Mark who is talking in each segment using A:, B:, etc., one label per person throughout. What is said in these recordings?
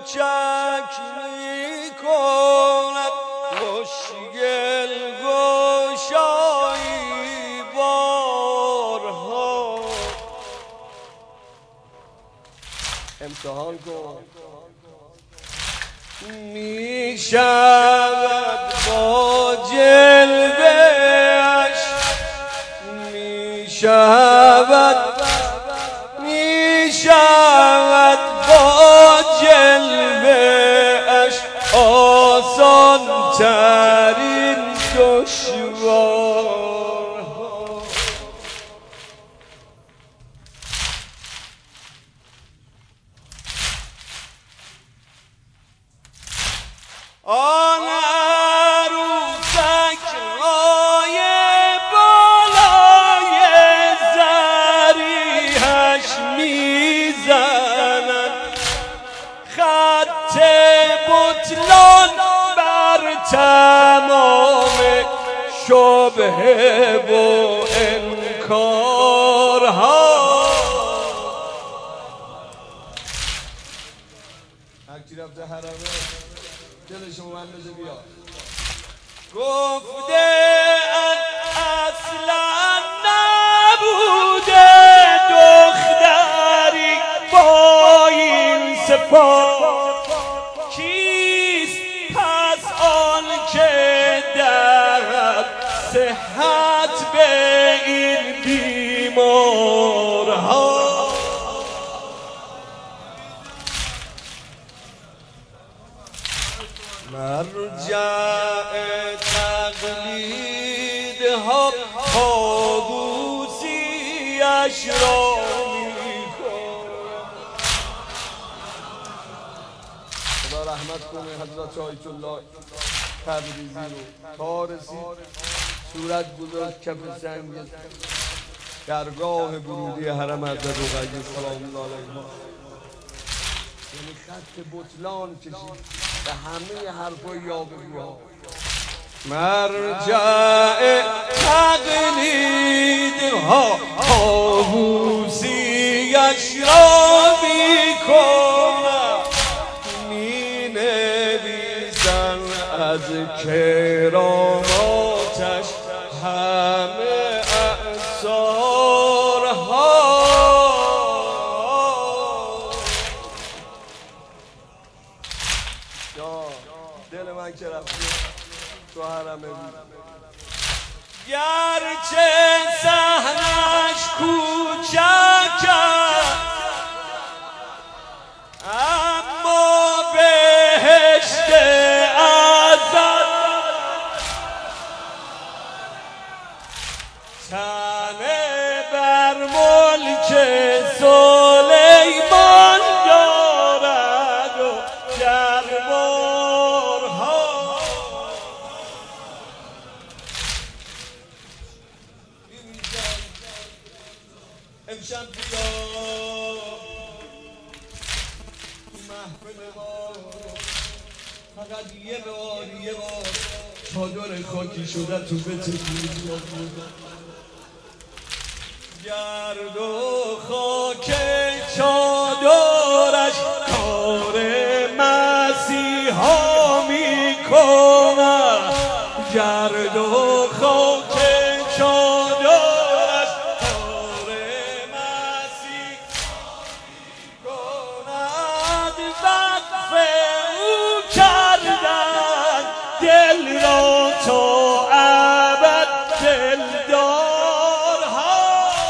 A: کوچک میکند مشکل گشایی بارها. امتحان کن میشود با جلوه‌اش، میشود با جلوه‌اش آسان ترین دشوارها. آن عروسک های بالای زریحش میزند خط بطلان بر تمام شبهه و انکارها. هرکی رفته حرمه دلش من بده بیا. گفته اصلا نبوده دختری با این صفات، کیست پس آن که دهد صحت به این بیمارها. مرجع تقلیدها طاووسی‌اش را می‌کند. خدا رحمت کنه حضرت آیت الله تبریزی رو. تا رسید صورت گذاشت کف سنگ درگاه ورودی حرم حضرت رقیه سلام الله علیها، یعنی خط بطلان کشید به همه حرفای یاوه‌گوها. مرجع تقلیدها طاووسی‌اش را می‌کند، می‌نویسن از کراماتش همه اعصارها. دل من که رفتی تو حرمه بود، گرچه صحنش کوچک اما بهشت ازل، تنه بر ملک سلیمان دارد و دربارها. امشب بیا محفل ما فقط یه بار چادر خاکی شده تو بتونی گرد و خاک چادرش کار مسیحا میکنه. گرد و خاک چادرش کار مسیحا میکند. وقف او کردن دل را تا ابد دلدارها.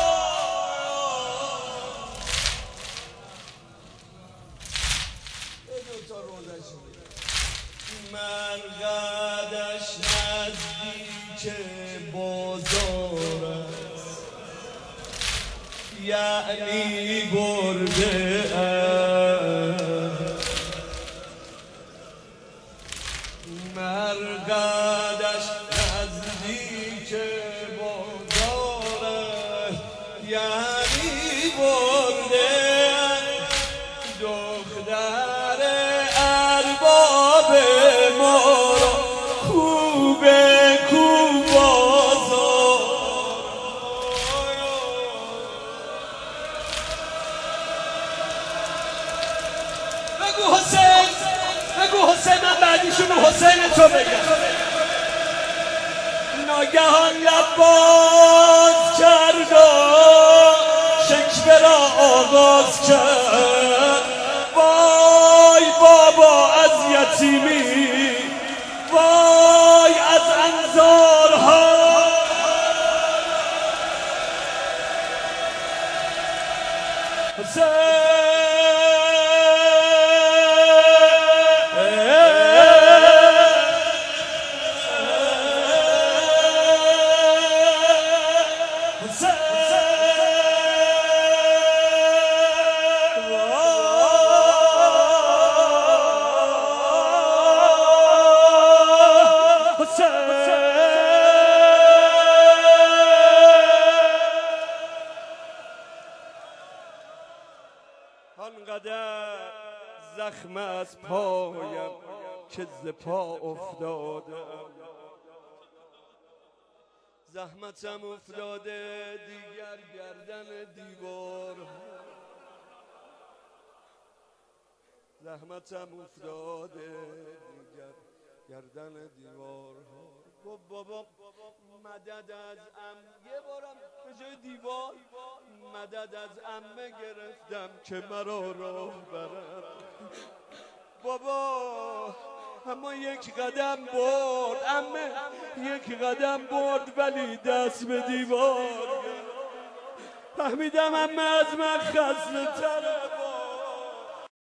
A: مرقدش نزدیک بازار است، یعنی برده است. مرقدش نزدیک بازار است، یعنی برده است. دختر ارباب ما را خوبه کو بازار. بگو حسین بگو حسین، من بعدیشون حسین تو بگم. ناگهان لب باز کرد و شکوه را آغاز کرد. وای بابا از یتیمی، وای از انزارها. آنقدر زخم از پایم که ز پا افتادم، زحمتم افتاده دیگر گردن دیوار، زحمتم افتاده دیگر گردن دیوار. بابا مدد از یه بارم به جای دیوار مدد از عمه گرفتم که مرا راه برد. بابا اما یک قدم برد عمه، یک قدم برد ولی دست به دیوار. فهمیدم عمه از من خسته تره،